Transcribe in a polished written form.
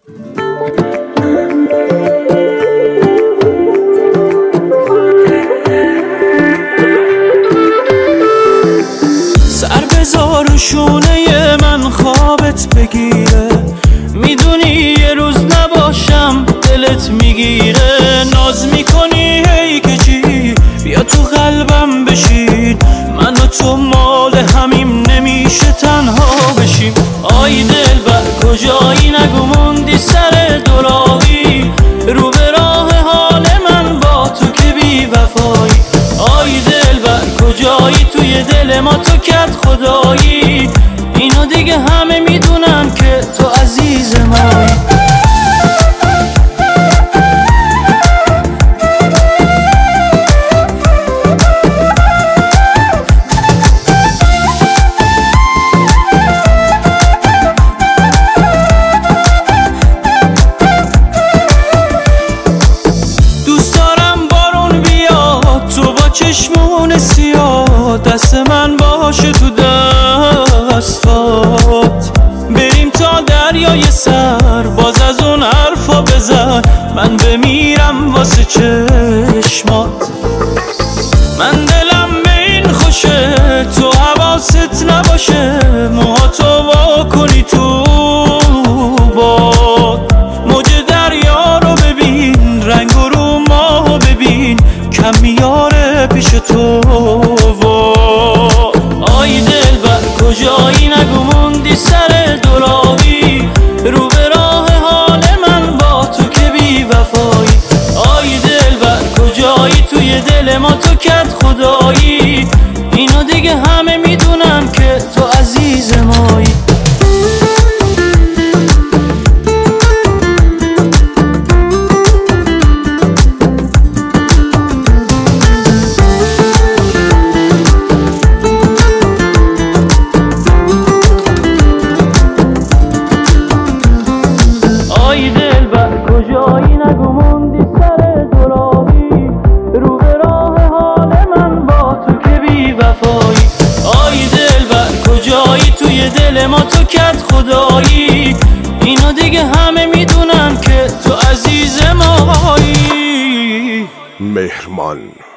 سر بذار و شونه من خوابت بگیره، میدونی یه روز نباشم دلت میگیره. ناز میکنی هی که چی، بیا تو قلبم بشین، من و تو مال همیم نمیشه تنها بشیم. آی دلبر کجایی نگو موندی سر دوراهی، رو به راه حال من با تو که بی وفایی. آی دلبر کجایی توی دل ما تو کرد خدایی، اینو دیگه همه میدونن که تو عزیز مایی. چشمون سیاه دست من باشه تو دستات، بریم تا دریای سر باز از اون حرفا بزن، من بمیرم واسه چشمات. من دلم به این خوشه تو حواست نباشه، موهاتو وا کنی تو باد، موج دریا رو ببین، رنگ و رو ماهو ببین، کم میاره پیش تو. آی دلبر کجایی نگو موندی سر دوراهی، رو به راه حال من با تو که بی وفایی. آی دلبر کجایی توی دل ما تو کرد خدایی، اینو دیگه همه میدونن که تو عزیز مایی. آی دلبر کجایی نگو موندی سر دوراهی، رو به راه حال من با تو که بی وفایی. آی دلبر کجایی توی دل ما تو کرد خدایی، اینو دیگه همه میدونن که تو عزیز مایی. مهرمان